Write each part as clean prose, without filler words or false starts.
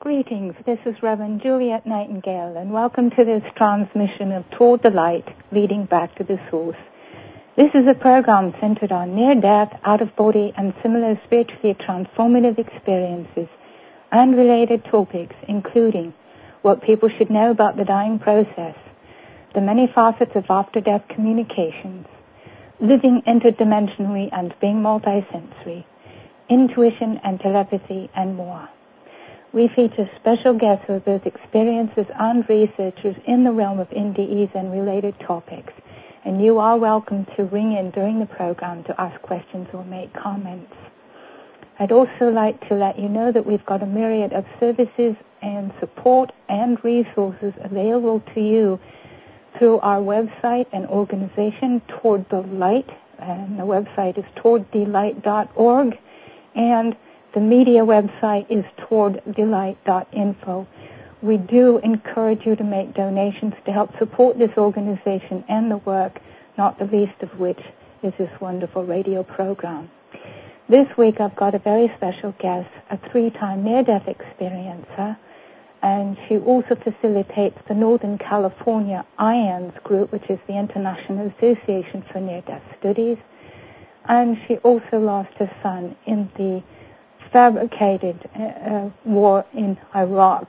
Greetings, this is Reverend Juliet Nightingale, and welcome to this transmission of Toward the Light, Leading Back to the Source. This is a program centered on near-death, out-of-body, and similar spiritually transformative experiences and related topics, including what people should know about the dying process, the many facets of after-death communications, living interdimensionally and being multisensory, intuition and telepathy, and more. We feature special guests who are both experiencers and researchers in the realm of NDEs and related topics, and you are welcome to ring in during the program to ask questions or make comments. I'd also like to let you know that we've got a myriad of services and support and resources available to you through our website and organization, Toward the Light, and the website is towardthelight.org, and the media website is towardthelight.info. We do encourage you to make donations to help support this organization and the work, not the least of which is this wonderful radio program. This week I've got a very special guest, a 3-time near-death experiencer, and she also facilitates the Northern California IANDS group, which is the International Association for Near-Death Studies, and she also lost her son in the fabricated war in Iraq,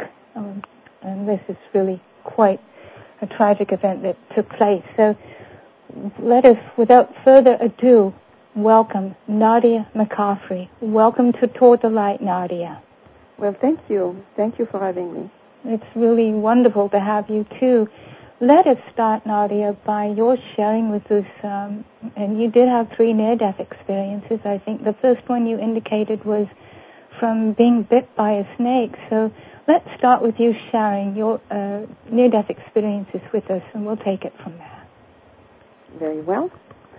and this is really quite a tragic event that took place. So let us, without further ado, welcome Nadia McCaffrey. Welcome to Toward the Light, Nadia. Well, thank you. Thank you for having me. It's really wonderful to have you, too. Let us start, Nadia, by your sharing with us, and you did have 3 near-death experiences. I think the first one you indicated was from being bit by a snake. So let's start with you sharing your near-death experiences with us, and we'll take it from there. Very well.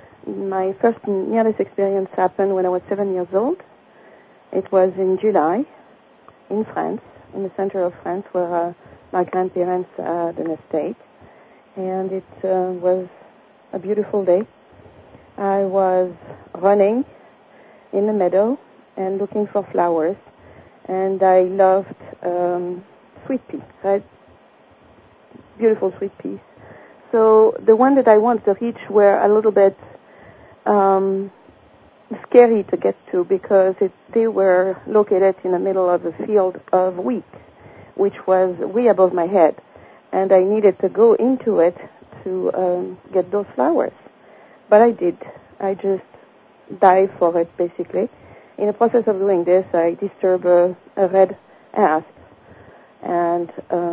My first near-death experience happened when I was 7 years old. It was in July in France, in the center of France, where my grandparents had an estate. And it was a beautiful day. I was running in the meadow and looking for flowers, and I loved sweet peas, right? Beautiful sweet peas. So the one that I wanted to reach were a little bit scary to get to because they were located in the middle of a field of wheat, which was way above my head, and I needed to go into it to get those flowers. But I did. I just dived for it, basically. In the process of doing this, I disturbed a red asp, and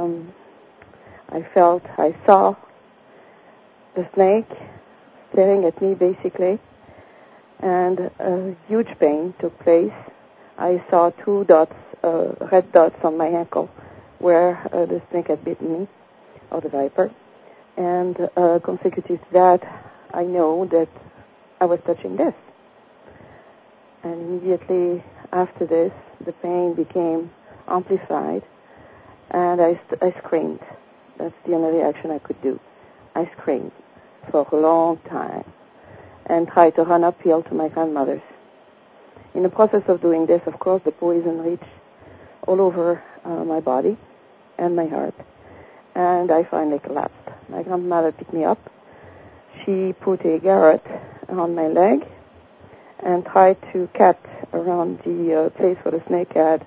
I saw the snake staring at me, basically, and a huge pain took place. I saw 2 dots, red dots on my ankle, where the snake had bitten me, or the viper, and consecutive to that, I know that I was touching this. And immediately after this, the pain became amplified, and I screamed. That's the only reaction I could do. I screamed for a long time and tried to run uphill to my grandmother's. In the process of doing this, of course, the poison reached all over my body and my heart, and I finally collapsed. My grandmother picked me up. She put a garrote on my leg and tried to cut around the place where the snake had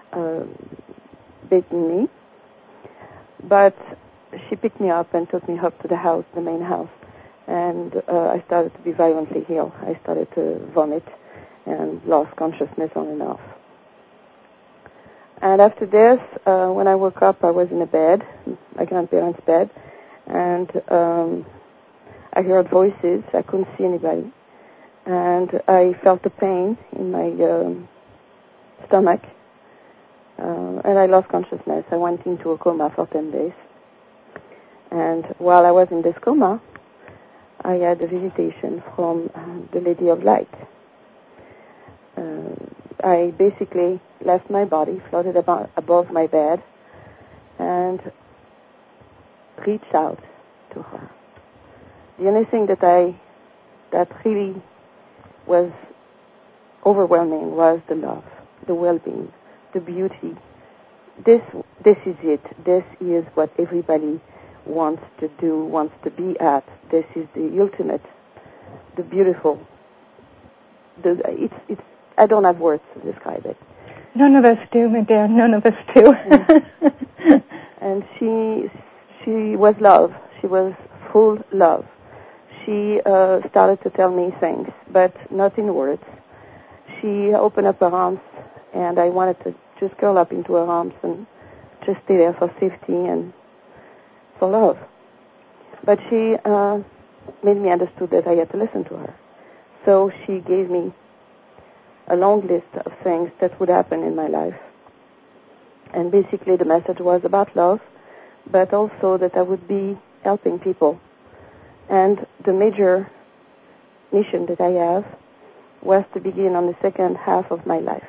bitten me. But she picked me up and took me up to the house, the main house, and I started to be violently ill. I started to vomit and lost consciousness on and off. And after this, when I woke up, I was in a bed, my grandparents' bed, and I heard voices. I couldn't see anybody. And I felt the pain in my stomach, and I lost consciousness. I went into a coma for 10 days. And while I was in this coma, I had a visitation from the Lady of Light. I basically left my body, floated above my bed, and reached out to her. The only thing that really was overwhelming was the love, the well-being, the beauty, this is it. This is what everybody wants to do, wants to be at. This is the ultimate, the beautiful. It's. I don't have words to describe it. None of us do, my dear. None of us do. And she was love. She was full love. She started to tell me things, but not in words. She opened up her arms, and I wanted to just curl up into her arms and just stay there for safety and for love. But she made me understood that I had to listen to her. So she gave me a long list of things that would happen in my life. And basically the message was about love, but also that I would be helping people. And the major mission that I have was to begin on the second half of my life.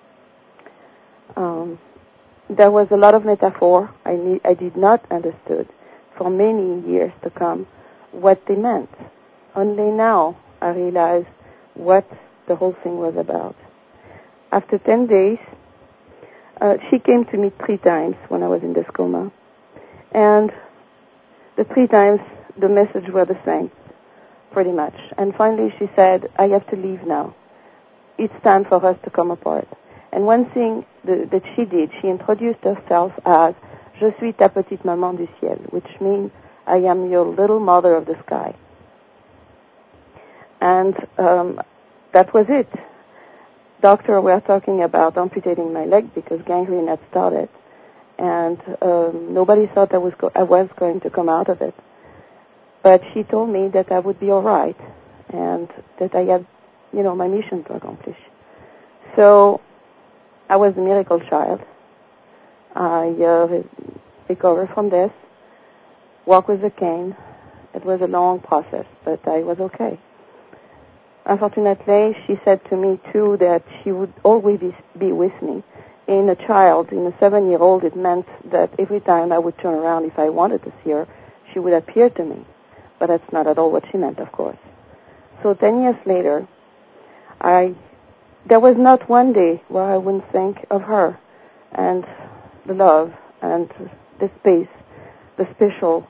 There was a lot of metaphor. I did not understood for many years to come what they meant. Only now I realize what the whole thing was about. After 10 days, she came to me 3 times when I was in this coma. And the 3 times, the message were the same, pretty much. And finally she said, I have to leave now. It's time for us to come apart. And one thing that she did, she introduced herself as, Je suis ta petite maman du ciel, which means, I am your little mother of the sky. And that was it. Doctor were talking about amputating my leg because gangrene had started. And nobody thought I was going to come out of it. But she told me that I would be all right and that I had, my mission to accomplish. So I was a miracle child. I recovered from this, walked with a cane. It was a long process, but I was okay. Unfortunately, she said to me, too, that she would always be with me. In a 7-year-old, it meant that every time I would turn around, if I wanted to see her, she would appear to me. But that's not at all what she meant, of course. So 10 years later, there was not one day where I wouldn't think of her and the love and the space, the special,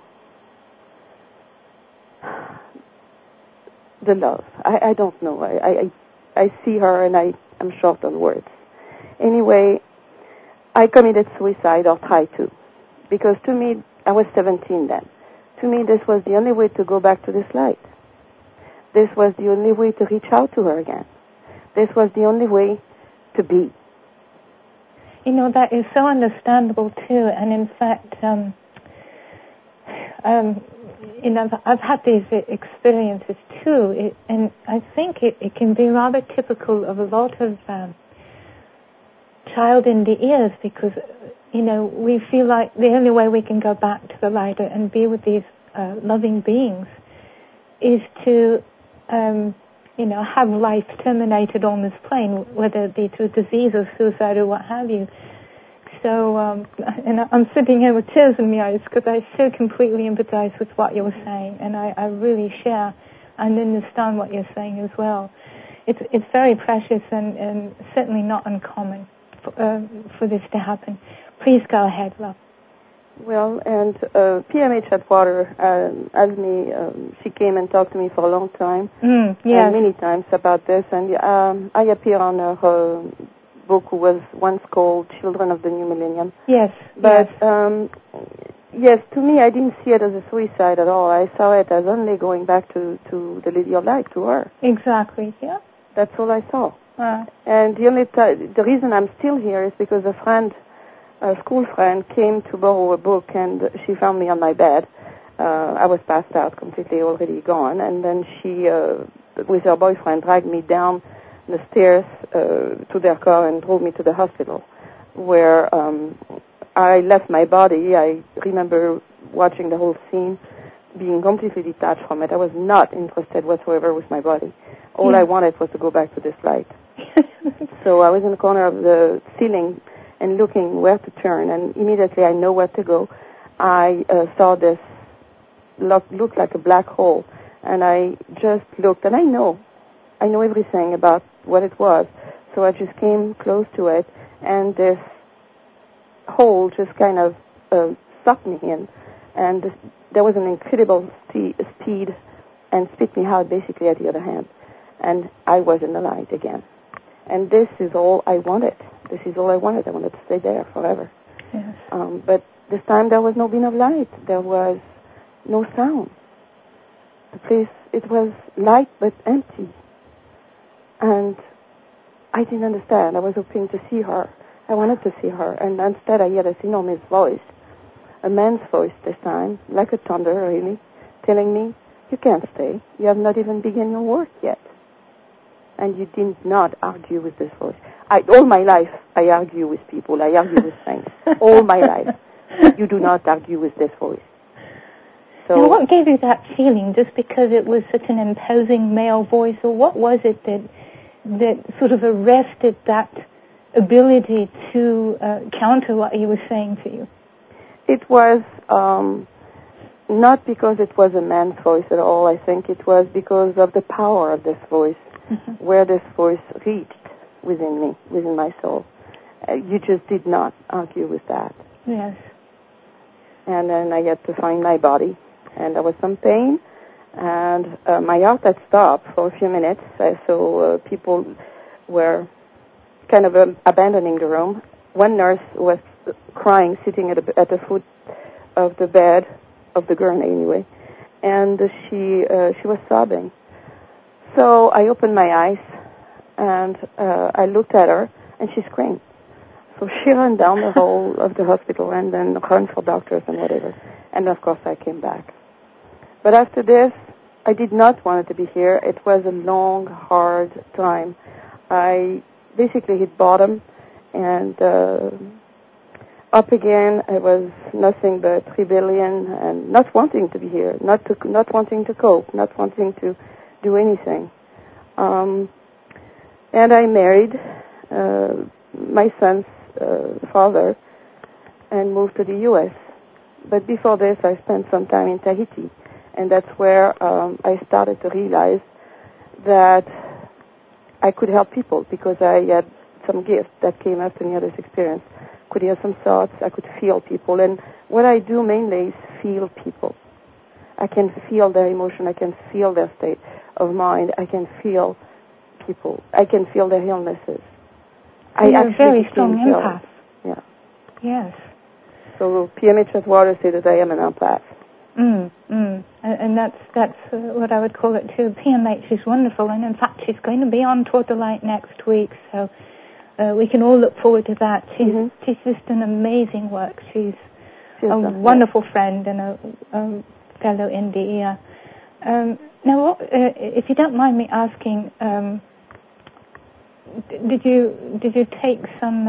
the love. I don't know. I see her and I'm short on words. Anyway, I committed suicide or tried to. Because to me, I was 17 then. To me, this was the only way to go back to this light. This was the only way to reach out to her again. This was the only way to be. That is so understandable too. And in fact, I've had these experiences too. And I think it can be rather typical of a lot of child in the ears because, we feel like the only way we can go back to the light and be with these loving beings is to, have life terminated on this plane, whether it be through disease or suicide or what have you. So, and I'm sitting here with tears in my eyes because I so completely empathize with what you're saying, and I really share and understand what you're saying as well. It's very precious and certainly not uncommon for this to happen. Please go ahead, love. Well, and PMH Atwater asked me, she came and talked to me for a long time, yes. Many times about this, and I appear on her book who was once called Children of the New Millennium. Yes. But, yes, to me, I didn't see it as a suicide at all. I saw it as only going back to the Lady of Light, to her. Exactly, yeah. That's all I saw. And the reason I'm still here is because a school friend came to borrow a book, and she found me on my bed. I was passed out, completely already gone, and then she, with her boyfriend, dragged me down the stairs to their car and drove me to the hospital, where I left my body. I remember watching the whole scene, being completely detached from it. I was not interested whatsoever with my body. All I wanted was to go back to this light. So I was in the corner of the ceiling and looking where to turn, and immediately I know where to go. I saw this look like a black hole, and I just looked, and I know everything about what it was. So I just came close to it, and this hole just kind of sucked me in, and there was an incredible speed and spit me out basically at the other hand, and I was in the light again. And this is all I wanted. This is all I wanted. I wanted to stay there forever. Yes. But this time there was no beam of light. There was no sound. The place, it was light but empty. And I didn't understand. I was hoping to see her. I wanted to see her. And instead I heard this enormous voice, a man's voice this time, like a thunder really, telling me, you can't stay. You have not even begun your work yet. And you did not argue with this voice. All my life, I argue with people. I argue with saints. All my life. You do not argue with this voice. So, now, what gave you that feeling? Just because it was such an imposing male voice, or what was it that sort of arrested that ability to counter what he was saying to you? it was not because it was a man's voice at all. I think it was because of the power of this voice, where this voice reached within me, within my soul. You just did not argue with that. Yes. And then I had to find my body, and there was some pain, and my heart had stopped for a few minutes, so people were kind of abandoning the room. One nurse was crying, sitting at the foot of the bed, of the gurney anyway, and she was sobbing. So I opened my eyes, and I looked at her, and she screamed. So she ran down the hall of the hospital and then ran for doctors and whatever. And of course I came back. But after this, I did not want to be here. It was a long, hard time. I basically hit bottom, and up again I was nothing but rebellion and not wanting to be here, not wanting to cope, not wanting to do anything. And I married my son's father and moved to the U.S. But before this, I spent some time in Tahiti, and that's where I started to realize that I could help people because I had some gift that came after near this experience. I could hear some thoughts, I could feel people, and what I do mainly is feel people. I can feel their emotion, I can feel their state of mind, I can feel people, I can feel their illnesses. You're a very strong empath. Yeah. Yes. So PMH Atwater say that I am an empath. And that's what I would call it too. PMH is wonderful, and in fact she's going to be on Toward the Light next week, so we can all look forward to that. She's just an amazing work. She's a wonderful friend and a fellow NDE. Now, if you don't mind me asking, did you take some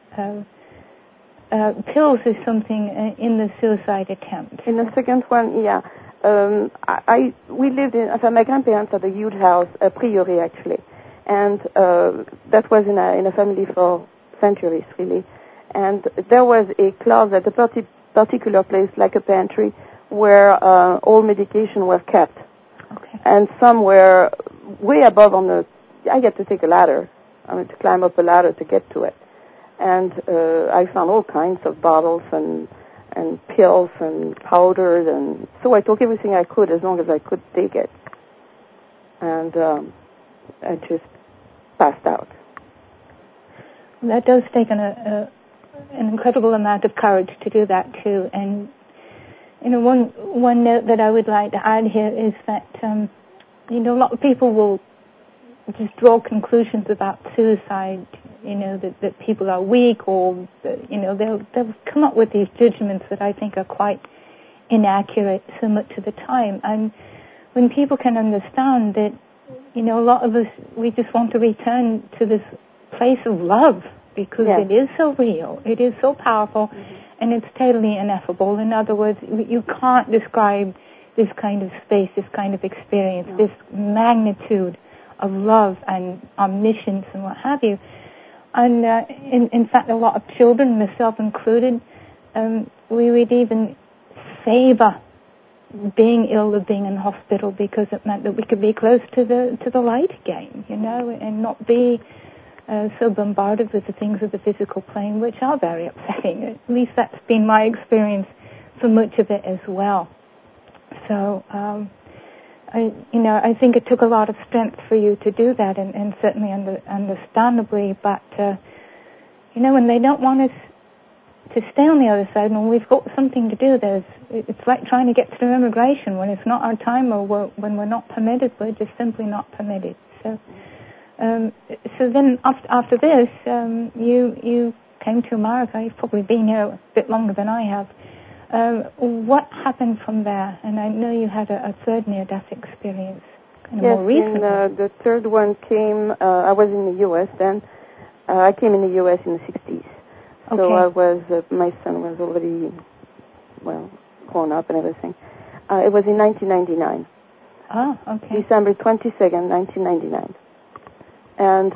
pills or something in the suicide attempt? In the second one, yeah. We lived in, my grandparents had a huge house, a priory actually, and that was in a family for centuries really. And there was a closet, a particular place like a pantry, where all medication was kept. Okay. And some were way above on the. I had to take a ladder. To climb up a ladder to get to it. And I found all kinds of bottles and pills and powders, and so I took everything I could as long as I could take it. And I just passed out. That does take an incredible amount of courage to do that too. And one note that I would like to add here is that a lot of people will just draw conclusions about suicide, that people are weak, or they'll come up with these judgments that I think are quite inaccurate so much of the time. And when people can understand that, a lot of us, we just want to return to this place of love because it is so real, it is so powerful, and it's totally ineffable. In other words, you can't describe this kind of space, this kind of experience, this magnitude of love and omniscience and what have you. And in fact, a lot of children, myself included, we would even savor being ill or being in hospital because it meant that we could be close to the light again, and not be so bombarded with the things of the physical plane, which are very upsetting. At least that's been my experience for much of it as well. So, I think it took a lot of strength for you to do that, and certainly understandably, but, when they don't want us to stay on the other side, when we've got something to do, it's like trying to get through immigration. When it's not our time or when we're not permitted, we're just simply not permitted. So then after this, you came to America. You've probably been here a bit longer than I have. What happened from there? And I know you had a third near-death experience more recently. Yes, the third one came, I was in the U.S. then. I came in the U.S. in the 60s. So Okay. My son was already, grown up and everything. It was in 1999. Oh, okay. December 22nd, 1999. And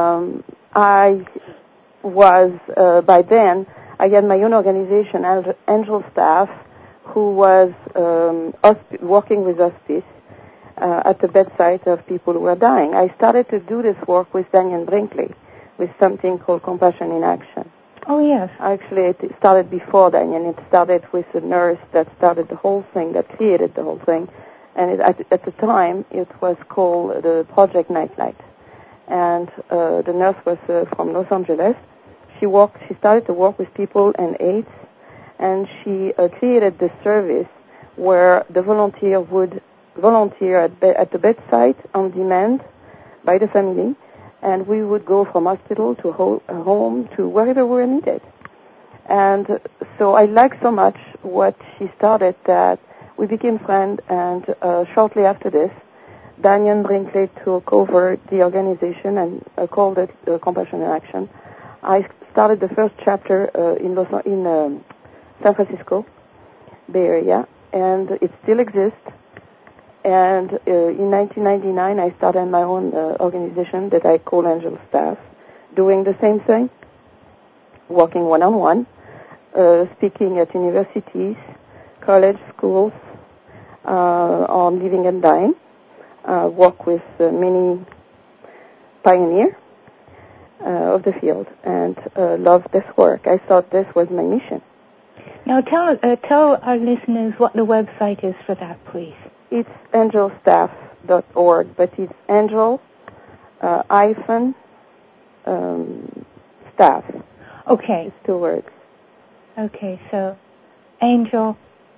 I was, by then, I had my own organization, Angel Staff, who was working with hospice at the bedside of people who were dying. I started to do this work with Daniel Brinkley, with something called Compassion in Action. Oh, yes. Actually, it started before Daniel. It started with a nurse that started the whole thing, that created the whole thing. And at the time, it was called the Project Nightlight. And the nurse was from Los Angeles. She started to work with people and AIDS, and she created this service where the volunteer would volunteer at the bedside on demand by the family, and we would go from hospital to home to wherever we were needed. And so I liked so much what she started that we became friends, and shortly after this, Daniel Brinkley took over the organization and called it Compassion in Action. I started the first chapter in San Francisco Bay Area, and it still exists. And in 1999, I started my own organization that I call Angel Staff, doing the same thing, working one-on-one, speaking at universities, college, schools, on living and dying, work with many pioneers of the field, and love this work. I thought this was my mission. Now tell our listeners what the website is for that, please. It's angelstaff.org, but it's angel staff. Okay. It's 2 words. Okay, so angel-staff.org.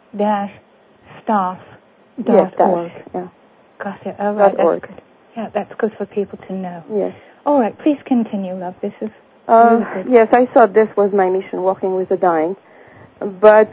Yes, yeah. Got it. All right, .org. that's good. Yeah, that's good for people to know. Yes. All right, please continue, love. This is really good. Yes, I thought this was my mission, working with the dying. But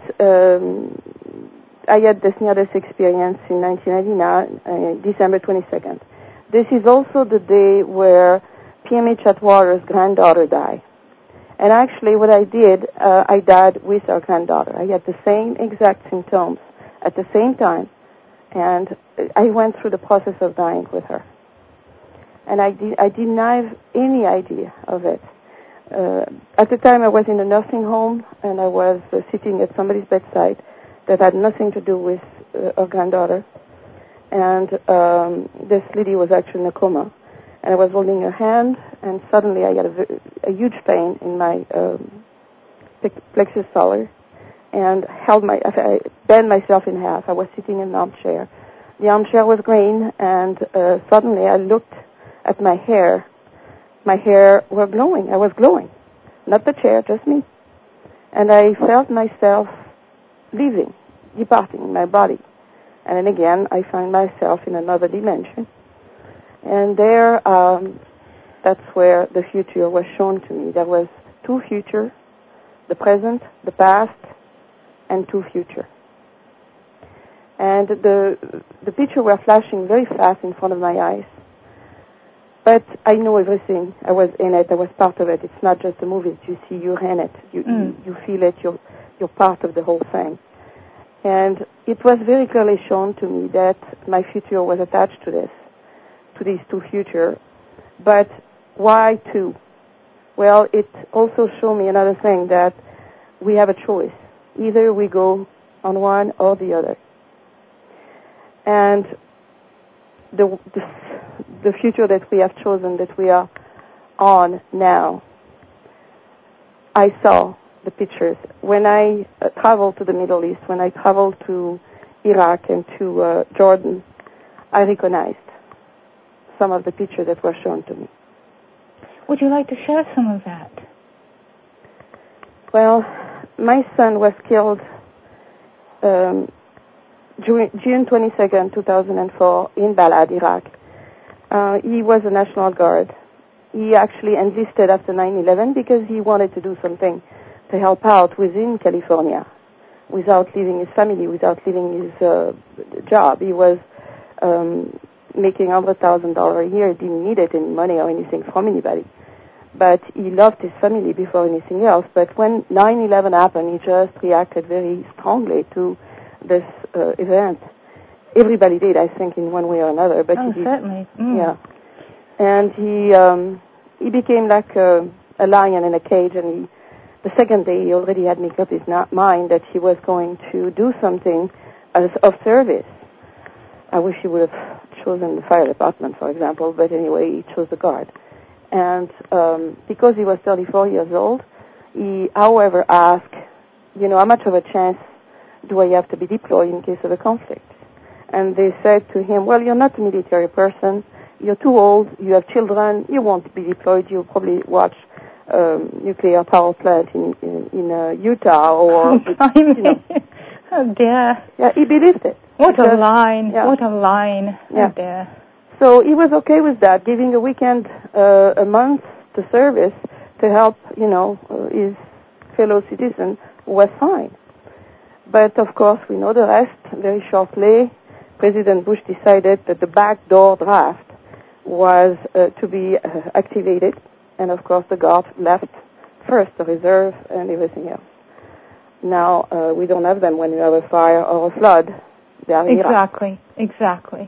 I had this near-death experience in 1999, December 22nd. This is also the day where PMH Atwater's granddaughter died. And actually what I did, I died with our granddaughter. I had the same exact symptoms at the same time, and I went through the process of dying with her. And I didn't have any idea of it. At the time I was in a nursing home, and I was sitting at somebody's bedside that had nothing to do with our granddaughter. And this lady was actually in a coma. And I was holding her hand, and suddenly I had a huge pain in my plexus solar, and I bent myself in half. I was sitting in an armchair. The armchair was green, and suddenly I looked at my hair. My hair were glowing. I was glowing. Not the chair, just me. And I felt myself departing my body. And then again, I found myself in another dimension. And there, that's where the future was shown to me. There was 2 futures, the present, the past, and 2 futures. And the picture were flashing very fast in front of my eyes. But I know everything. I was in it. I was part of it. It's not just a movie that you see. You're in it. You feel it. You're part of the whole thing. And it was very clearly shown to me that my future was attached to these 2 futures. But why 2? Well, it also showed me another thing, that we have a choice. Either we go on one or the other. And the future that we have chosen, that we are on now. I saw the pictures. When I traveled to the Middle East, when I traveled to Iraq and to Jordan, I recognized some of the pictures that were shown to me. Would you like to share some of that? Well, my son was killed June 22nd, 2004, in Balad, Iraq. He was a National Guard. He actually enlisted after 9/11 because he wanted to do something to help out within California without leaving his family, without leaving his job. He was making $100,000 a year. He didn't need any money or anything from anybody. But he loved his family before anything else. But when 9/11 happened, he just reacted very strongly to this event. Everybody did, I think, in one way or another. But he did, certainly. Mm. Yeah. And he became like a lion in a cage. And the second day, he already had made up his mind that he was going to do something of service. I wish he would have chosen the fire department, for example. But anyway, he chose the Guard. And because he was 34 years old, he, however, asked, how much of a chance do I have to be deployed in case of a conflict? And they said to him, well, you're not a military person. You're too old. You have children. You won't be deployed. You'll probably watch nuclear power plant in Utah or... Oh, dear. Yeah, he believed it. What a line. Yeah. What a line. Yeah. Oh, dear. So he was okay with that, giving a weekend, a month to service to help, his fellow citizen was fine. But, of course, we know the rest. Very shortly, President Bush decided that the backdoor draft was to be activated. And, of course, the Guard left first, the reserve and everything else. Now, we don't have them when we have a fire or a flood. They are in Iraq. Exactly.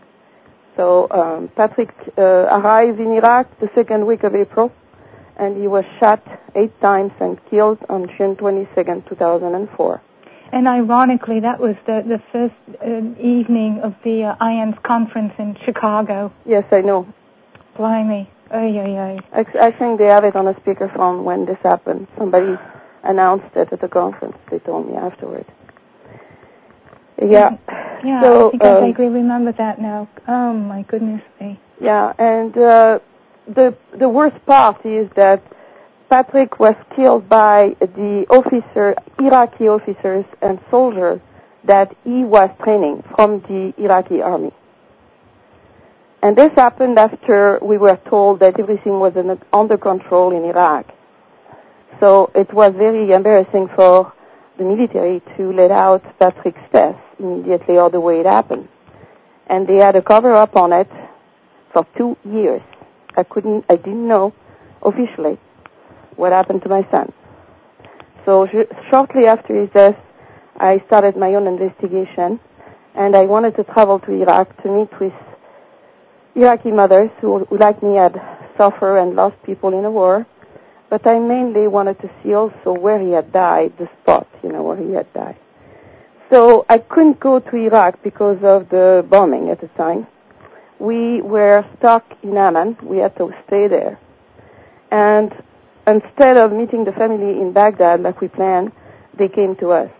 So Patrick arrived in Iraq the second week of April, and he was shot 8 times and killed on June 22nd, 2004. And ironically, that was the first evening of the IANS conference in Chicago. Yes, I know. Blimey. Oy, oy, oy. I think they have it on a speakerphone when this happened. Somebody announced it at the conference. They told me afterward. Yeah. Yeah, so, I think I vaguely remember that now. Oh, my goodness me. Yeah, and the worst part is that Patrick was killed by the Iraqi officers and soldiers that he was training from the Iraqi army. And this happened after we were told that everything was under control in Iraq. So it was very embarrassing for the military to let out Patrick's death immediately or the way it happened. And they had a cover-up on it for 2 years. I didn't know officially what happened to my son. So shortly after his death, I started my own investigation, and I wanted to travel to Iraq to meet with Iraqi mothers who like me, had suffered and lost people in the war. But I mainly wanted to see also where he had died, the spot, where he had died. So I couldn't go to Iraq because of the bombing at the time. We were stuck in Amman. We had to stay there. And instead of meeting the family in Baghdad like we planned, they came to us.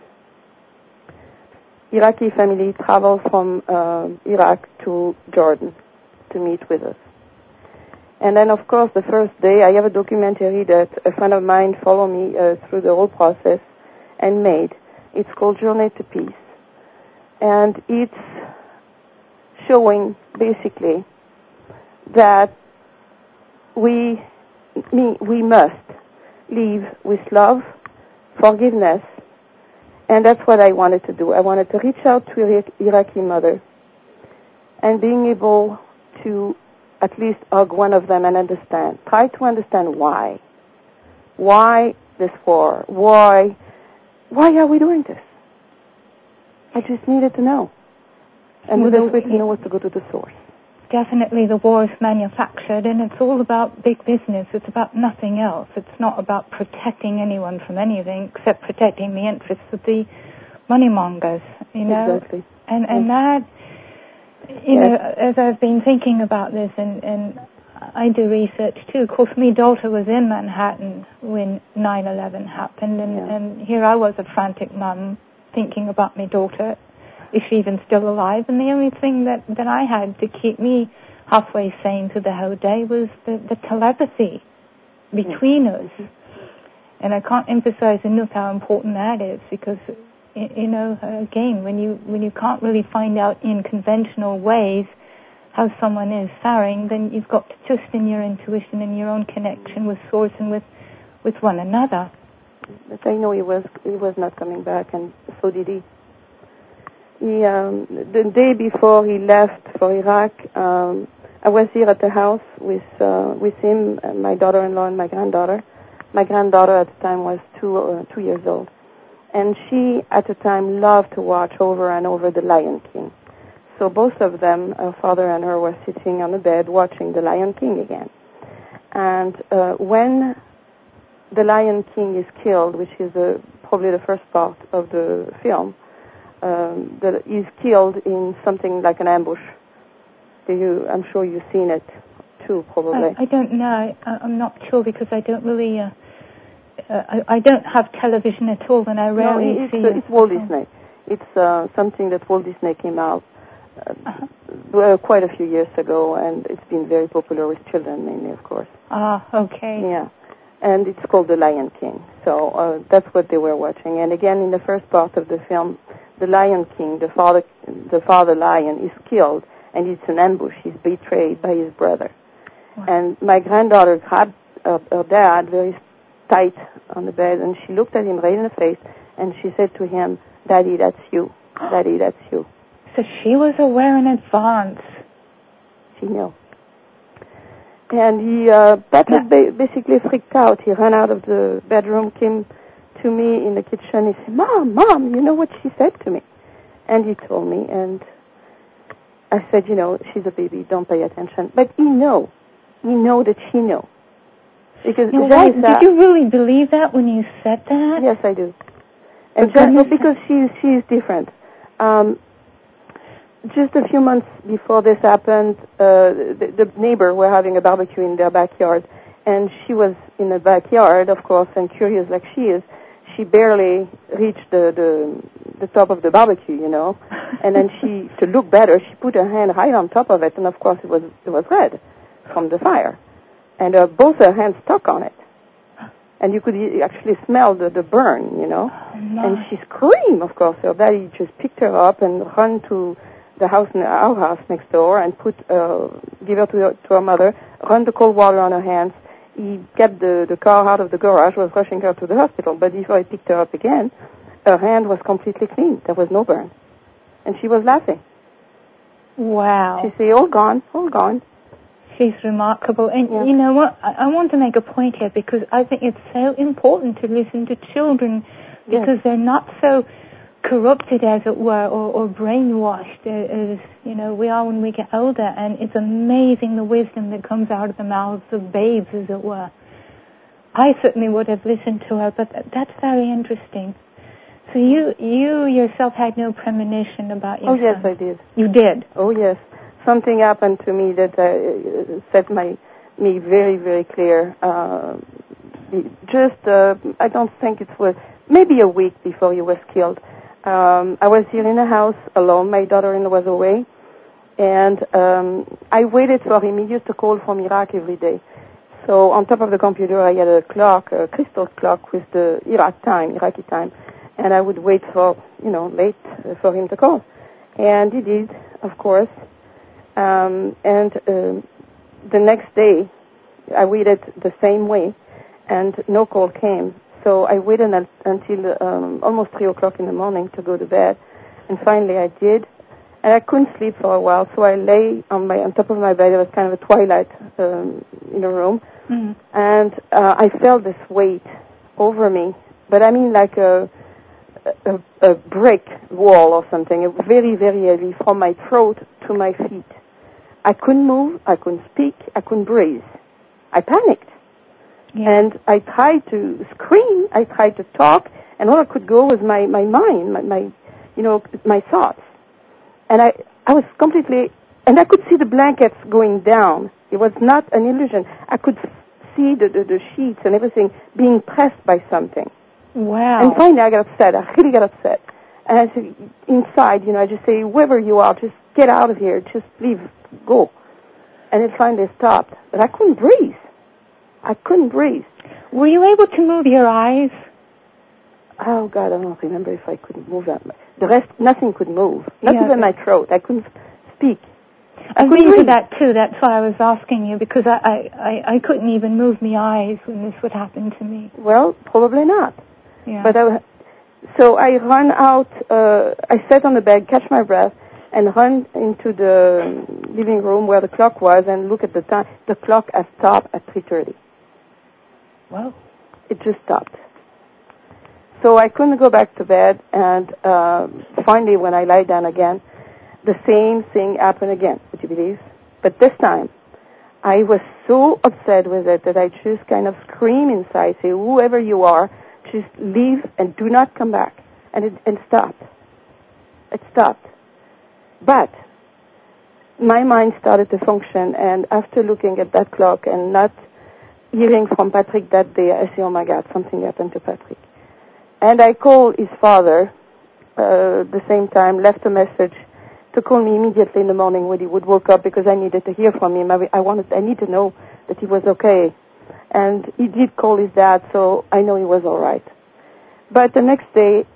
Iraqi family traveled from Iraq to Jordan to meet with us. And then, of course, the first day, I have a documentary that a friend of mine followed me through the whole process and made. It's called Journey to Peace. And it's showing, basically, that we must live with love, forgiveness, and that's what I wanted to do. I wanted to reach out to Iraqi mother and being able to at least hug one of them and understand. Try to understand why. Why this war? Why are we doing this? I just needed to know. And the best way to know was to go to the source. Definitely the war is manufactured, and it's all about big business. It's about nothing else. It's not about protecting anyone from anything except protecting the interests of the money mongers, Exactly. And that... as I've been thinking about this, and I do research too. Of course, my daughter was in Manhattan when 9/11 happened, and here I was, a frantic mum, thinking about my daughter, is she even still alive? And the only thing that I had to keep me halfway sane through the whole day was the telepathy between us. And I can't emphasize enough how important that is, because, you know, again, when you can't really find out in conventional ways how someone is faring, then you've got to trust in your intuition and your own connection with Source and with one another. But I know he was not coming back, and so did he. The day before he left for Iraq, I was here at the house with him, and my daughter-in-law and my granddaughter. My granddaughter at the time was 2 years old, and she at the time loved to watch over and over The Lion King. So both of them, her father and her, were sitting on the bed watching The Lion King again. And when The Lion King is killed, which is probably the first part of the film, he's killed in something like an ambush. I'm sure you've seen it too, probably. I don't know. I'm not sure, because I don't really. I don't have television at all, and I rarely see it. It's Walt Disney. It's something that Walt Disney came out quite a few years ago, and it's been very popular with children, mainly, of course. Ah, okay. Yeah, and it's called The Lion King. So that's what they were watching. And again, in the first part of the film, the Lion King, the father lion, is killed, and it's an ambush. He's betrayed by his brother. Wow. And my granddaughter grabbed her dad very tight on the bed, and she looked at him right in the face, and she said to him, "Daddy, that's you. Daddy, that's you." So she was aware in advance. She knew. And he, basically freaked out. He ran out of the bedroom, came to me in the kitchen. He said, Mom, you know what she said to me? And he told me, and I said, she's a baby, don't pay attention. But he know that she know. Because did you really believe that when you said that? Yes, I do. And just because she's different. Just a few months before this happened, the neighbor were having a barbecue in their backyard, and she was in the backyard, of course, and curious like she is. She barely reached the top of the barbecue, and then to look better, she put her hand right on top of it, and of course it was red from the fire, and both her hands stuck on it, and you could actually smell the burn, and she screamed. Of course, her daddy just picked her up and ran to the house, our house next door, and give her to her mother, run the cold water on her hands. He got the car out of the garage, was rushing her to the hospital, but before he picked her up again, her hand was completely clean. There was no burn. And she was laughing. Wow. She said, all gone. She's remarkable. And you know what? I want to make a point here, because I think it's so important to listen to children, because they're not so corrupted, as it were, or brainwashed as we are when we get older. And it's amazing the wisdom that comes out of the mouths of babes, as it were. I certainly would have listened to her, but that's very interesting. So you yourself had no premonition about your son? Oh, yes, I did. You did? Oh, yes. Something happened to me that set me very, very clear. I don't think it was, maybe a week before he was killed. I was here in the house alone. My daughter-in-law was away, and I waited for him. He used to call from Iraq every day. So on top of the computer, I had a clock, a crystal clock with the Iraqi time, and I would wait for, late for him to call. And he did, of course. And the next day, I waited the same way, and no call came. So I waited until almost 3 o'clock in the morning to go to bed, and finally I did. And I couldn't sleep for a while, so I lay on top of my bed. It was kind of a twilight in the room, and I felt this weight over me. But I mean like a brick wall or something, very, very heavy, from my throat to my feet. I couldn't move, I couldn't speak, I couldn't breathe. I panicked. Yeah. And I tried to scream, I tried to talk, and all I could go was my mind, my thoughts. And I was completely, and I could see the blankets going down It was not an illusion. I could see the sheets and everything being pressed by something. Wow. And finally I got upset. I really got upset. And I said, inside, I just say, whoever you are, just get out of here. Just leave. Go. And it finally stopped. But I couldn't breathe. Were you able to move your eyes? Oh, God, I don't remember if I could move that much. The rest, nothing could move. Not even my throat. I couldn't speak. I've been to that, too. That's why I was asking you, because I couldn't even move my eyes when this would happen to me. Well, probably not. Yeah. But so I run out, I sat on the bed, catch my breath, and run into the living room where the clock was and look at the time. The clock had stopped at 3:30. Wow. It just stopped. So I couldn't go back to bed, and finally when I lie down again, the same thing happened again, would you believe? But this time, I was so upset with it that I just kind of screamed inside, say, whoever you are, just leave and do not come back. And it stopped. It stopped. But my mind started to function, and after looking at that clock and not hearing from Patrick that day, I say, oh my God, something happened to Patrick. And I called his father the same time, left a message to call me immediately in the morning when he would wake up, because I needed to hear from him. I need to know that he was okay. And he did call his dad, so I know he was all right. But the next day,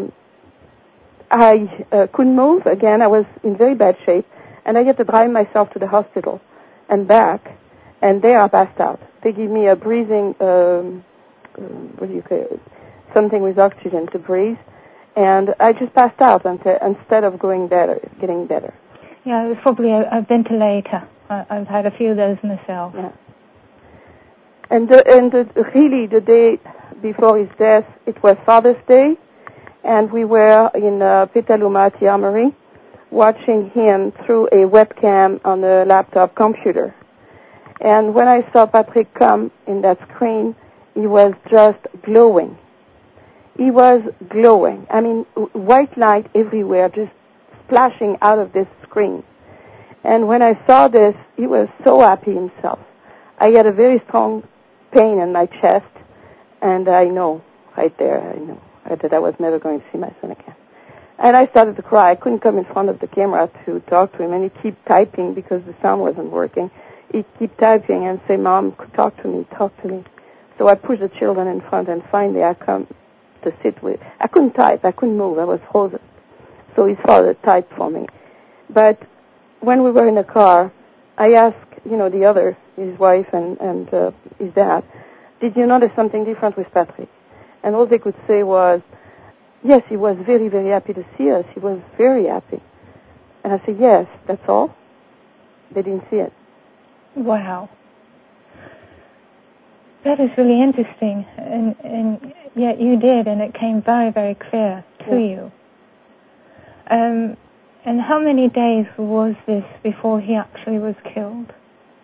I couldn't move again. I was in very bad shape, and I had to drive myself to the hospital and back, and there I passed out. They give me a breathing, what do you call it? Something with oxygen to breathe, and I just passed out instead of getting better. Yeah, it was probably a ventilator. I've had a few of those myself. Yeah. And really the day before his death, it was Father's Day, and we were in Petaluma at the Armory watching him through a webcam on a laptop computer. And when I saw Patrick come in that screen, he was just glowing. He was glowing. I mean, white light everywhere, just splashing out of this screen. And when I saw this, he was so happy himself. I had a very strong pain in my chest, and I know, right there, I know that I was never going to see my son again. And I started to cry. I couldn't come in front of the camera to talk to him, and he kept typing because the sound wasn't working. He kept typing and say, Mom, talk to me. So I pushed the children in front, and finally I come to sit with. I couldn't type. I couldn't move. I was frozen. So his father typed for me. But when we were in the car, I asked, the others, his wife and his dad, did you notice something different with Patrick? And all they could say was, yes, he was very, very happy to see us. He was very happy. And I said, yes, that's all. They didn't see it. Wow. That is really interesting. And yet you did, and it came very, very clear to you. And how many days was this before he actually was killed?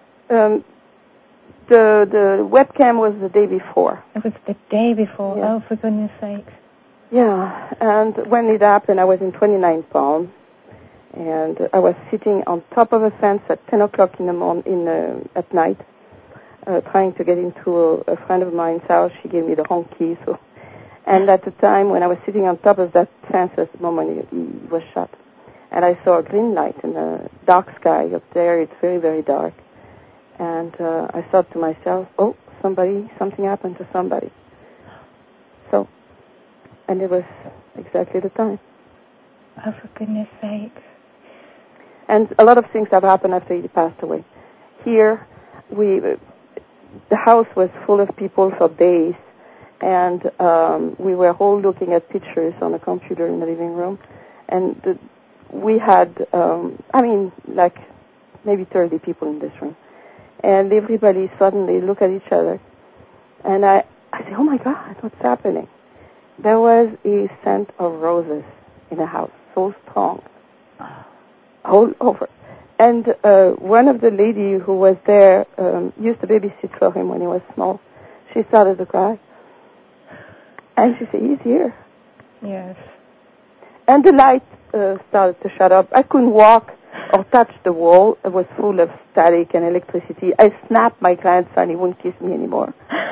The webcam was the day before. It was the day before. Yeah. Oh, for goodness sakes. Yeah, and when it happened, I was in 29 pounds, and I was sitting on top of a fence at 10 o'clock in the morning, at night, trying to get into a friend of mine's house. She gave me the wrong key, and at the time when I was sitting on top of that fence, at the moment he was shot, and I saw a green light in the dark sky up there. It's very, very dark, and I thought to myself, oh, something happened to somebody. So, and it was exactly the time. Oh, for goodness sakes. And a lot of things have happened after he passed away. Here, the house was full of people for days, and we were all looking at pictures on a computer in the living room, and we had, like maybe 30 people in this room, and everybody suddenly looked at each other, and I said, oh my God, what's happening? There was a scent of roses in the house, so strong, all over. And one of the ladies who was there used to babysit for him when he was small. She started to cry. And she said, he's here. Yes. And the light started to shut up. I couldn't walk. or touch the wall. It was full of static and electricity. I snapped my grandson. He wouldn't kiss me anymore.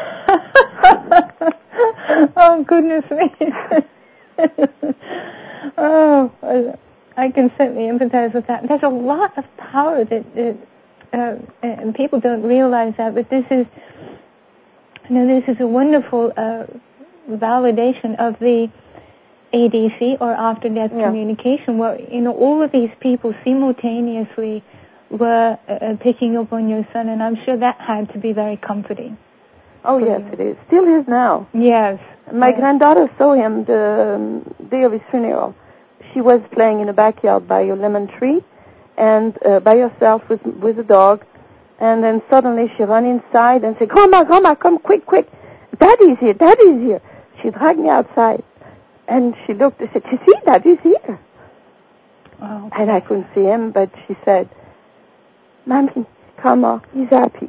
Oh, goodness me. Oh, I can certainly empathize with that. There's a lot of power that and people don't realize that, but this is a wonderful validation of the ADC, or after-death communication, where all of these people simultaneously were picking up on your son, and I'm sure that had to be very comforting. Oh, yes, it is. Still is now. Yes. My granddaughter saw him the day of his funeral. She was playing in the backyard by a lemon tree, and by herself with a dog, and then suddenly she ran inside and said, Grandma, come quick, Daddy's here. She dragged me outside, and she looked and said, you see, Daddy's here. Oh. And I couldn't see him, but she said, Mommy, Grandma, he's happy.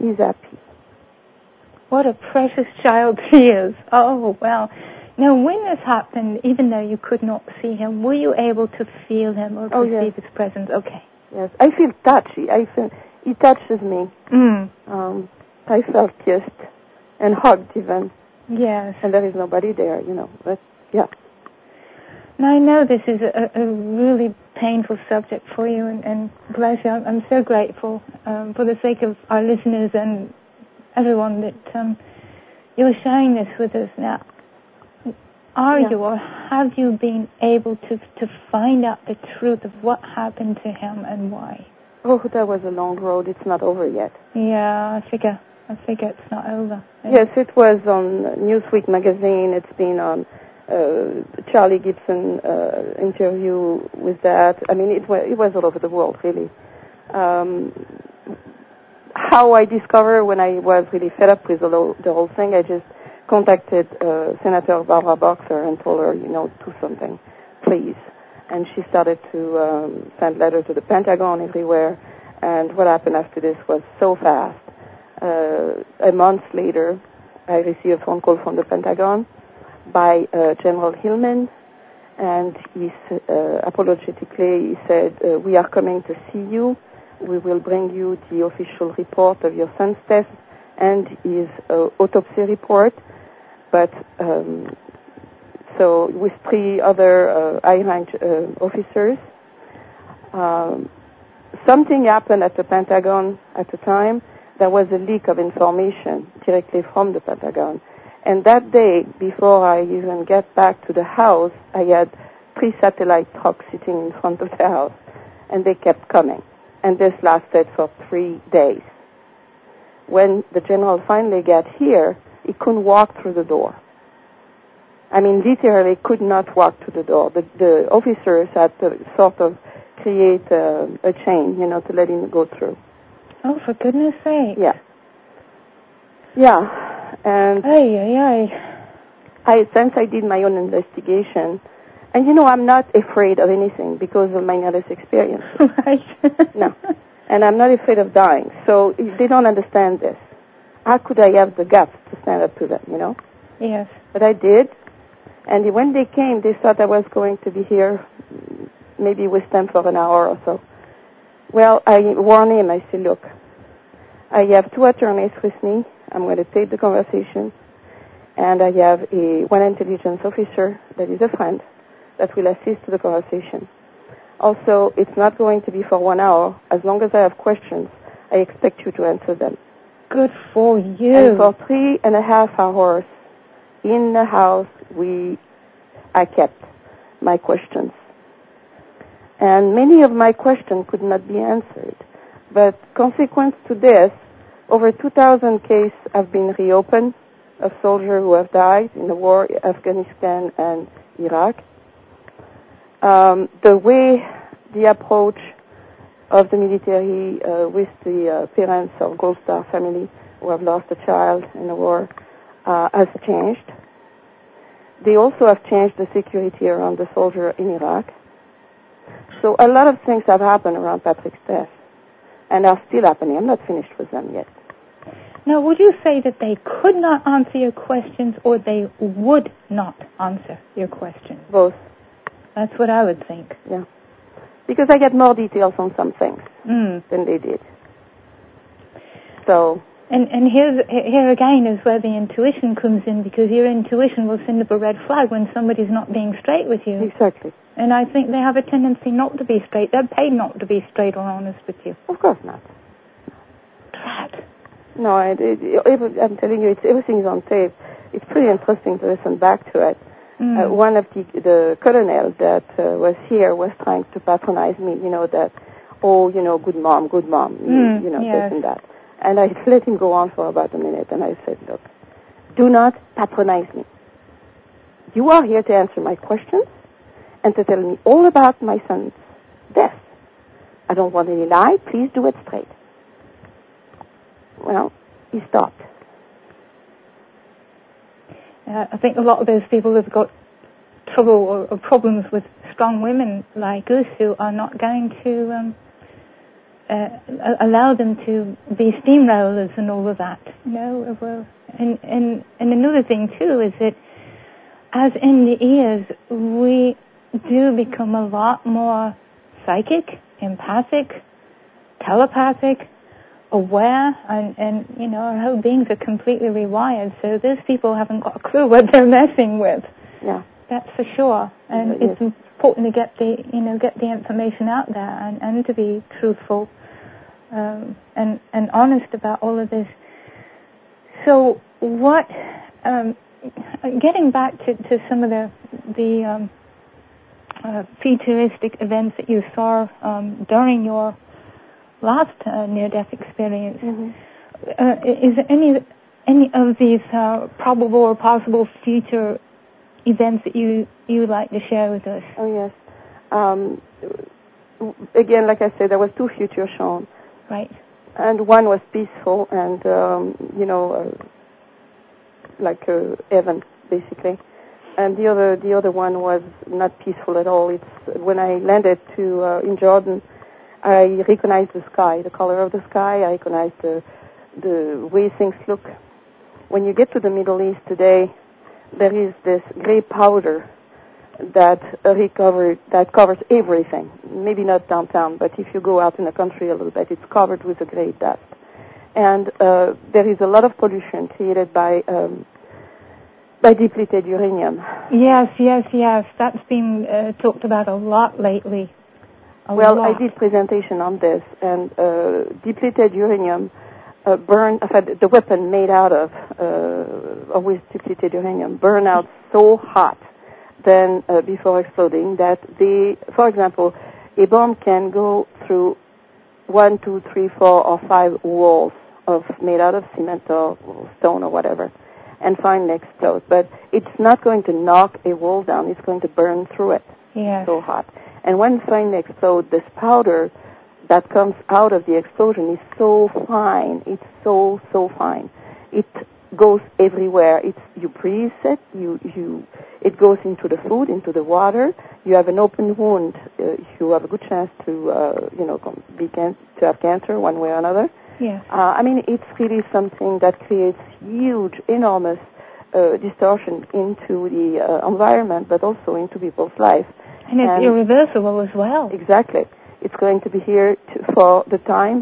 What a precious child he is. Oh, well. Now, when this happened, even though you could not see him, were you able to feel him or perceive his presence? Okay. Yes, I feel touchy. He touches me. I felt kissed and hugged even. Yes. And there is nobody there, but yeah. Now, I know this is a really painful subject for you, and bless you, I'm so grateful for the sake of our listeners and everyone that you're sharing this with us now. Are you, or have you been able to find out the truth of what happened to him and why? Oh, that was a long road. It's not over yet. Yeah, I figure it's not over. Yes, it was on Newsweek magazine. It's been on Charlie Gibson interview with that. I mean, it was all over the world, really. How I discovered when I was really fed up with the whole thing, I just contacted Senator Barbara Boxer and told her, do something, please. And she started to send letters to the Pentagon everywhere. And what happened after this was so fast. A month later, I received a phone call from the Pentagon by General Hillman, and he apologetically he said, we are coming to see you. We will bring you the official report of your son's death and his autopsy report. But so with 3 other high-ranked officers, something happened at the Pentagon at the time. There was a leak of information directly from the Pentagon. And that day, before I even get back to the house, I had 3 satellite trucks sitting in front of the house, and they kept coming. And this lasted for 3 days. When the general finally got here, he couldn't walk through the door. I mean, literally could not walk through the door. The officers had to sort of create a chain, to let him go through. Oh, for goodness sake. Yeah. Yeah. And since I did my own investigation, and I'm not afraid of anything because of my nervous experience. Right. No. And I'm not afraid of dying. So they don't understand this. How could I have the guts to stand up to them, Yes. But I did. And when they came, they thought I was going to be here, maybe with them for an hour or so. Well, I warned him. I said, look, I have 2 attorneys with me. I'm going to take the conversation. And I have one intelligence officer that is a friend that will assist to the conversation. Also, it's not going to be for 1 hour. As long as I have questions, I expect you to answer them. Good for you. And for 3.5 hours in the house, I kept my questions. And many of my questions could not be answered. But consequent to this, over 2,000 cases have been reopened of soldiers who have died in the war, Afghanistan and Iraq. The approach of the military with the parents of Gold Star family who have lost a child in the war has changed. They also have changed the security around the soldier in Iraq. So a lot of things have happened around Patrick's death and are still happening. I'm not finished with them yet. Now, would you say that they could not answer your questions or they would not answer your questions? Both. That's what I would think. Yeah. because I get more details on some things than they did. So. And here again is where the intuition comes in, because your intuition will send up a red flag when somebody's not being straight with you. Exactly. And I think they have a tendency not to be straight. They're paid not to be straight or honest with you. Of course not. Drat. No, I'm telling you, everything is on tape. It's pretty interesting to listen back to it. One of the colonels that was here was trying to patronize me, that, good mom, yes. this and that. And I let him go on for about a minute, and I said, look, do not patronize me. You are here to answer my questions and to tell me all about my son's death. I don't want any lie. Please do it straight. Well, he stopped. I think a lot of those people have got trouble or problems with strong women like us who are not going to allow them to be steamrollers and all of that. And another thing too is that as in the ears, we do become a lot more psychic, empathic, telepathic, aware, and our whole beings are completely rewired. So those people haven't got a clue what they're messing with. Yeah, that's for sure. And it's important to get the information out there and to be truthful and honest about all of this. So what? Getting back to some of the futuristic events that you saw during your last near-death experience, is there any of these probable or possible future events that you would like to share with us? Oh, yes. Again, like I said, there was 2 futures shown. Right. And one was peaceful and, like heaven, basically. And the other one was not peaceful at all. It's when I landed in Jordan, I recognized the sky, the color of the sky. I recognized the way things look. When you get to the Middle East today, there is this gray powder that covers everything. Maybe not downtown, but if you go out in the country a little bit, it's covered with a gray dust. And there is a lot of pollution created by depleted uranium. Yes. That's been talked about a lot lately. I did presentation on this, and depleted uranium the weapon made out of with depleted uranium burn out so hot then before exploding that for example, a bomb can go through 1, 2, 3, 4, or 5 walls made out of cement or stone or whatever, and finally explode. But it's not going to knock a wall down; it's going to burn through it. Yes. So hot. And when it finally explodes, this powder that comes out of the explosion is so fine. It's so fine. It goes everywhere. You breathe it. It goes into the food, into the water. You have an open wound. You have a good chance to have cancer one way or another. Yeah. It's really something that creates huge, enormous distortion into the environment, but also into people's life. And it's irreversible as well. Exactly. It's going to be here for the time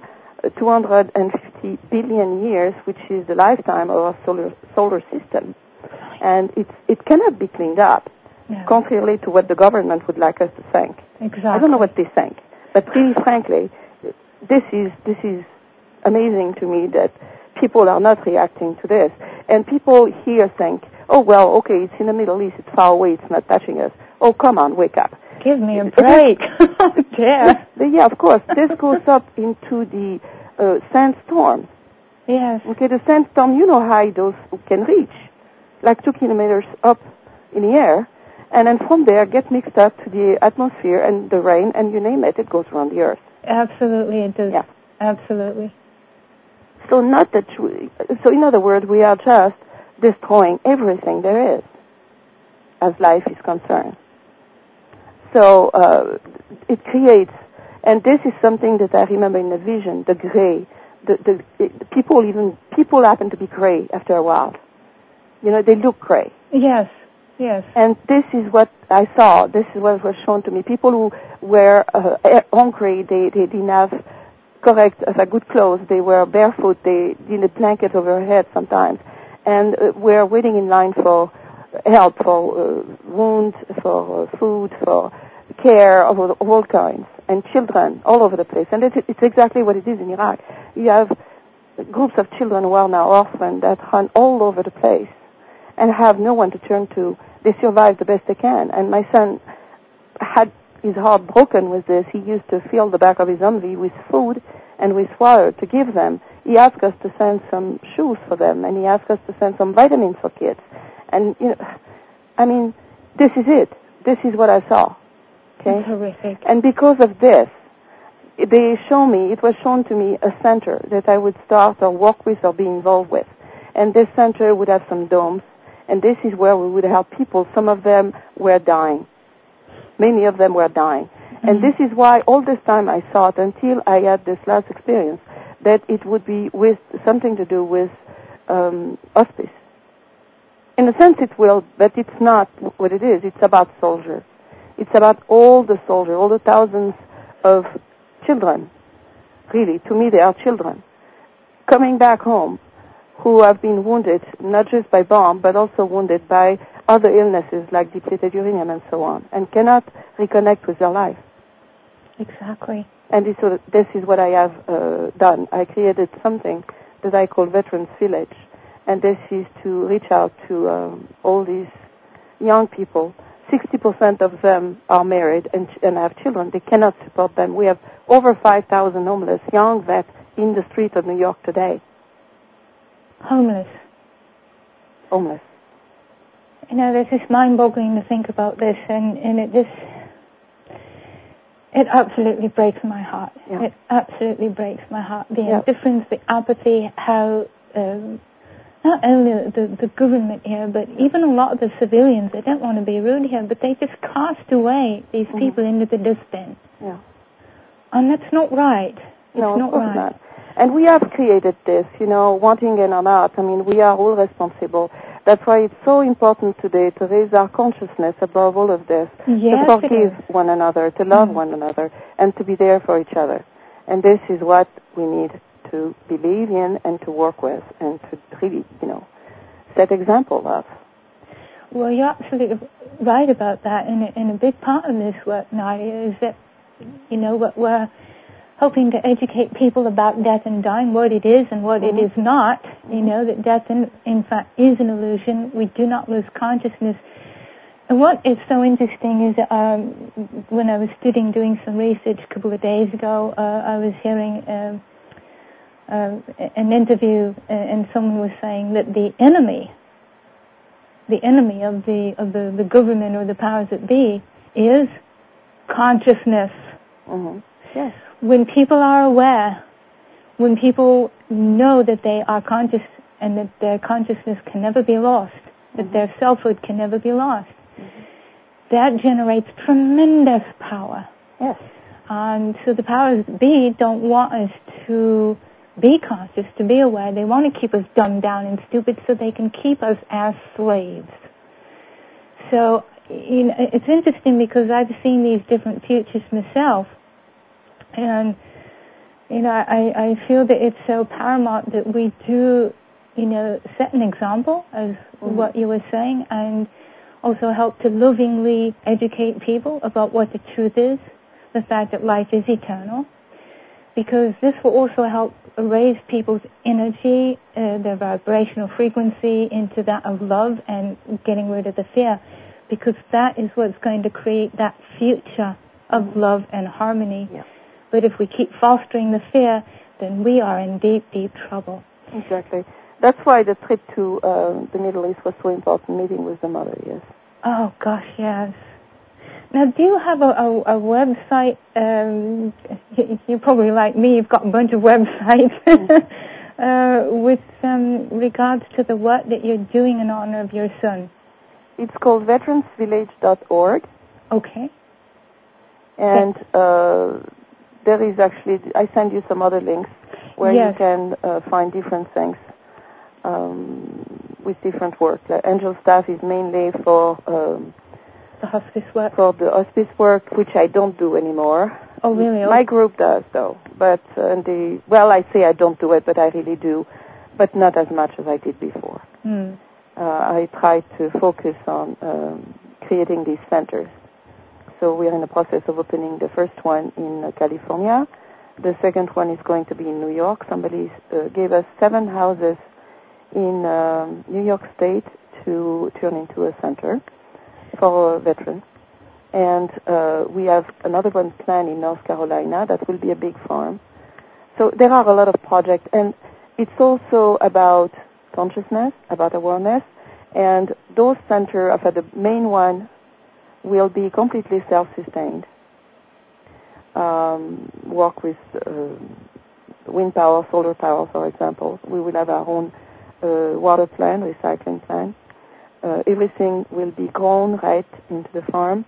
250 billion years, which is the lifetime of our solar system. And it cannot be cleaned up, contrary to what the government would like us to think. Exactly. I don't know what they think, but really, frankly, this is amazing to me that people are not reacting to this. And people here think, oh, well, okay, it's in the Middle East, it's far away, it's not touching us. Oh, come on, wake up. Give me a break. Yeah. Yeah, of course. This goes up into the sandstorm. Yes. Okay, the sandstorm, you know how high those can reach, like 2 kilometers up in the air, and then from there get mixed up to the atmosphere and the rain, and you name it, it goes around the earth. Absolutely, it does. Yeah. Absolutely. So so in other words, we are just destroying everything there is as life is concerned. So it creates, and this is something that I remember in the vision, the gray. People happen to be gray after a while. They look gray. Yes. Yes. And this is what I saw. This is what was shown to me. People who were hungry, they didn't have good clothes. They were barefoot. They needed a blanket over their head sometimes, and were waiting in line for help, for wounds, for food, for care of all kinds, and children all over the place. And it's exactly what it is in Iraq. You have groups of children who are now orphaned that run all over the place and have no one to turn to. They survive the best they can. And my son had his heart broken with this. He used to fill the back of his Humvee with food and with water to give them. He asked us to send some shoes for them, and he asked us to send some vitamins for kids. And, this is it. This is what I saw. Okay? That's horrific. And because of this, it was shown to me a center that I would start or work with or be involved with. And this center would have some domes, and this is where we would help people. Some of them were dying. Many of them were dying. Mm-hmm. And this is why all this time I thought, until I had this last experience, that it would be with something to do with hospice. In a sense it will, but it's not what it is. It's about soldiers. It's about all the soldiers, all the thousands of children. Really, to me they are children. Coming back home, who have been wounded, not just by bomb, but also wounded by other illnesses like depleted uranium and so on, and cannot reconnect with their life. Exactly. And this is what I have done. I created something that I call Veterans Village, and this is to reach out to all these young people. 60% of them are married and have children. They cannot support them. We have over 5,000 homeless young vets in the streets of New York today. Homeless. This is mind-boggling to think about this, and it absolutely breaks my heart. Yeah. It absolutely breaks my heart. The indifference, the apathy, how not only the government here, but even a lot of the civilians, I don't want to be rude here, but they just cast away these people into the dustbin. Yeah. And that's not right. It's not right. Not. And we have created this, wanting it or not. We are all responsible. That's why it's so important today to raise our consciousness above all of this, yes, to forgive one another, to love one another, and to be there for each other. And this is what we need to believe in and to work with and to really, set example of. Well, you're absolutely right about that. And a big part of this work, Nadia, is that, what we're hoping to educate people about death and dying, what it is and what it is not. That death, in fact, is an illusion. We do not lose consciousness. And what is so interesting is when I was doing some research a couple of days ago, I was hearing an interview, and someone was saying that the enemy of the government or the powers that be is consciousness. Mm-hmm. Yes. When people are aware, when people know that they are conscious and that their consciousness can never be lost, that their selfhood can never be lost, that generates tremendous power. Yes. And so the powers that be don't want us to be conscious, to be aware. They want to keep us dumbed down and stupid so they can keep us as slaves. So, it's interesting because I've seen these different futures myself. And, I feel that it's so paramount that we do, set an example, as what you were saying, and also help to lovingly educate people about what the truth is, the fact that life is eternal, because this will also help raise people's energy, their vibrational frequency into that of love and getting rid of the fear, because that is what's going to create that future of love and harmony. Yeah. But if we keep fostering the fear, then we are in deep, deep trouble. Exactly. That's why the trip to the Middle East was so important, meeting with the mother, yes. Oh, gosh, yes. Now, do you have a website? You're probably like me, you've got a bunch of websites with regards to the work that you're doing in honor of your son. It's called veteransvillage.org. Okay. And there is actually, I send you some other links where you can find different things. with different work. Angel Staff is mainly for the hospice work. For the hospice work, which I don't do anymore. Oh, really? My group does, though. But I say I don't do it, but I really do, but not as much as I did before. Mm. I try to focus on creating these centers. So we're in the process of opening the first one in California. The second one is going to be in New York. Somebody gave us 7 houses in New York State to turn into a center for veterans. And we have another one planned in North Carolina that will be a big farm. So there are a lot of projects. And it's also about consciousness, about awareness. And those centers, the main one, will be completely self-sustained. Work with wind power, solar power, for example. We will have our own water plant, recycling plant. Everything will be grown right into the farm.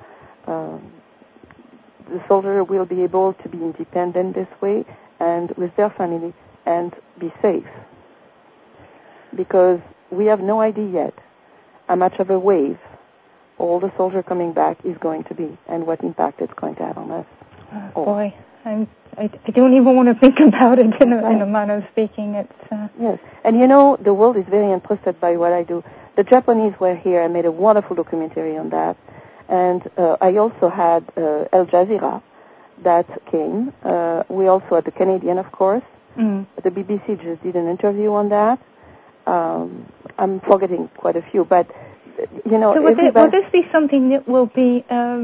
The soldier will be able to be independent this way and with their family and be safe. Because we have no idea yet how much of a wave all the soldiers coming back is going to be and what impact it's going to have on us. Boy, I don't even want to think about it in a manner of speaking. Yes, and the world is very interested by what I do. The Japanese were here. I made a wonderful documentary on that. And I also had Al Jazeera that came. We also had the Canadian, of course. Mm. The BBC just did an interview on that. I'm forgetting quite a few, but, So will this be something that will be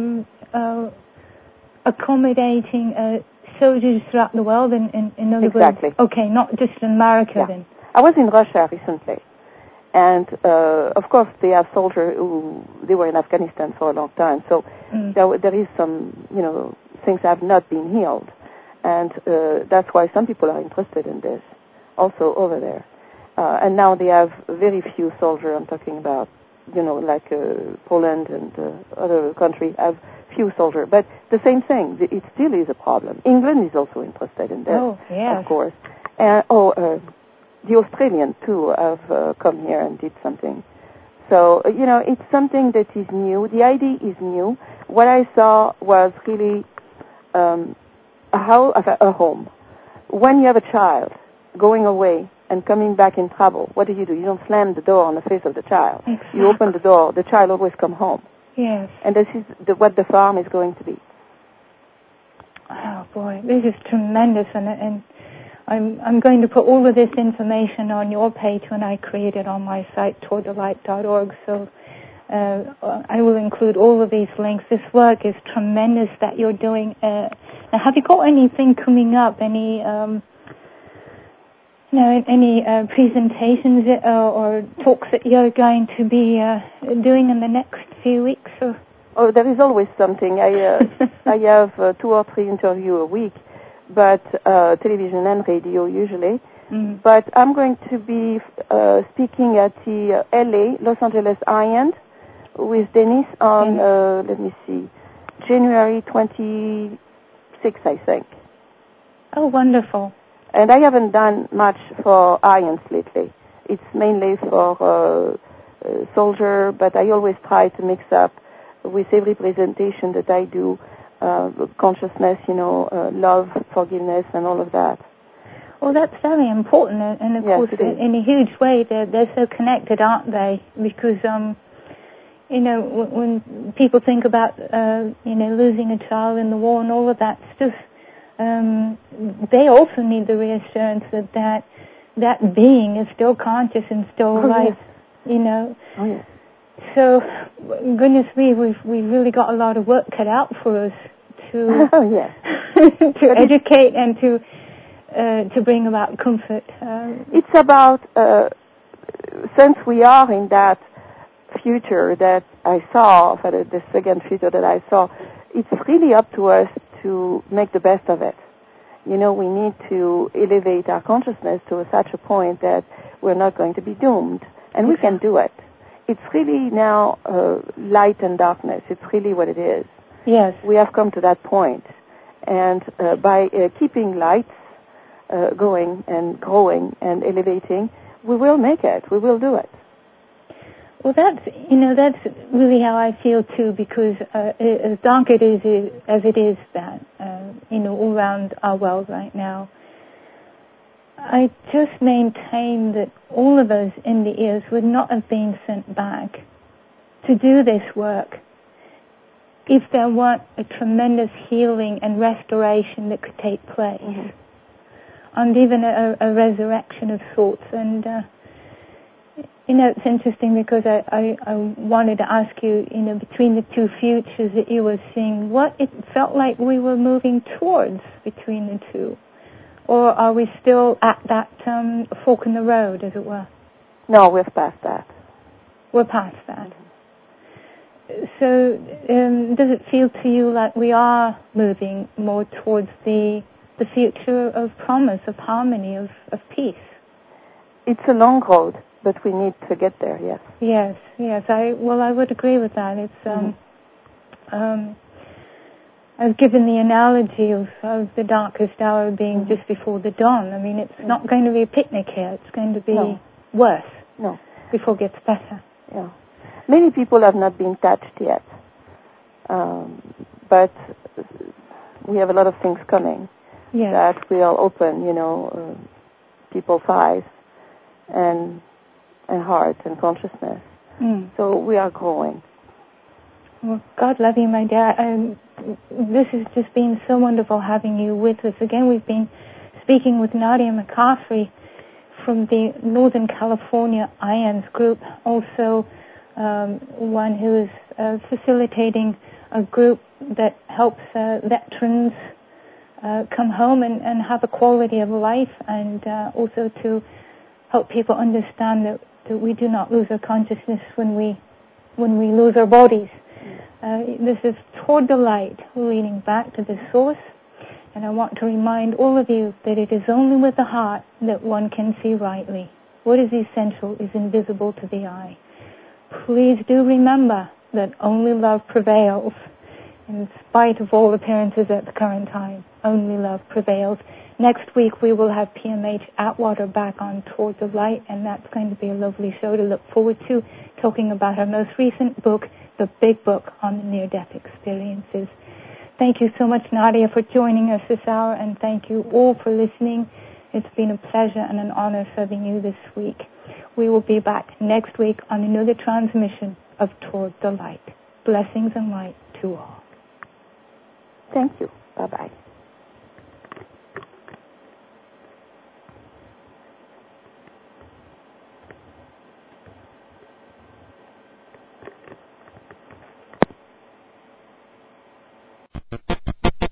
accommodating soldiers throughout the world, in other exactly. words? Okay, not just in America then. I was in Russia recently. And, of course, they have soldiers they were in Afghanistan for a long time. So there is some, things have not been healed. And that's why some people are interested in this also over there. And now they have very few soldiers. I'm talking about, like Poland and other countries have few soldiers. But the same thing, it still is a problem. England is also interested in this, of course. And, the Australians, too, have come here and did something. So, it's something that is new. The idea is new. What I saw was really a home. When you have a child going away and coming back in trouble, what do? You don't slam the door on the face of the child. Exactly. You open the door. The child always comes home. Yes. And this is what the farm is going to be. Oh, boy. This is tremendous. And I'm going to put all of this information on your page when I create it on my site, towarddelight.org. So I will include all of these links. This work is tremendous that you're doing. Now, have you got anything coming up? Any presentations or talks that you're going to be doing in the next few weeks? Or? Oh, there is always something. I have 2 or 3 interviews a week. But television and radio usually. Mm. But I'm going to be speaking at the Los Angeles IAND with Denise on, January 26th, I think. Oh, wonderful. And I haven't done much for IANDs lately. It's mainly for soldier, but I always try to mix up with every presentation that I do. Consciousness, love, forgiveness, and all of that. Well, that's very important, and of course, in a huge way, they're so connected, aren't they? Because, when people think about, losing a child in the war and all of that stuff, they also need the reassurance that being is still conscious and still alive, Oh, yes. So, goodness me, we've really got a lot of work cut out for us to to educate and to bring about comfort. It's about since we are in that future that I saw, the second future that I saw, it's really up to us to make the best of it. We need to elevate our consciousness to such a point that we're not going to be doomed, and we can do it. It's really now light and darkness. It's really what it is. Yes. We have come to that point. And by keeping lights going and growing and elevating, we will make it. We will do it. Well, that's really how I feel too, because as dark as it is that, all around our world right now, I just maintain that all of us in the ears would not have been sent back to do this work if there weren't a tremendous healing and restoration that could take place, and even a resurrection of sorts. And it's interesting because I wanted to ask you, between the two futures that you were seeing, what it felt like we were moving towards between the two. Or are we still at that fork in the road, as it were? No, we're past that. We're past that. So does it feel to you like we are moving more towards the future of promise, of harmony, of peace? It's a long road, but we need to get there, yes. Yes. I would agree with that. It's I've given the analogy of the darkest hour being just before the dawn. I mean, it's not going to be a picnic here. It's going to be worse before it gets better. Yeah. Many people have not been touched yet, but we have a lot of things coming that will open, people's eyes and heart and consciousness. So we are growing. Well, God love you, my dear. This has just been so wonderful having you with us. Again, we've been speaking with Nadia McCaffrey from the Northern California IANS group, also one who is facilitating a group that helps veterans come home and have a quality of life, and also to help people understand that we do not lose our consciousness when we lose our bodies. This is Toward the Light, leading back to the source. And I want to remind all of you that it is only with the heart that one can see rightly. What is essential is invisible to the eye. Please do remember that only love prevails. In spite of all appearances at the current time, only love prevails. Next week we will have PMH Atwater back on Toward the Light, and that's going to be a lovely show to look forward to, talking about her most recent book, The Big Book on the Near-Death Experiences. Thank you so much, Nadia, for joining us this hour, and thank you all for listening. It's been a pleasure and an honor serving you this week. We will be back next week on another transmission of Toward the Light. Blessings and light to all. Thank you. Bye-bye.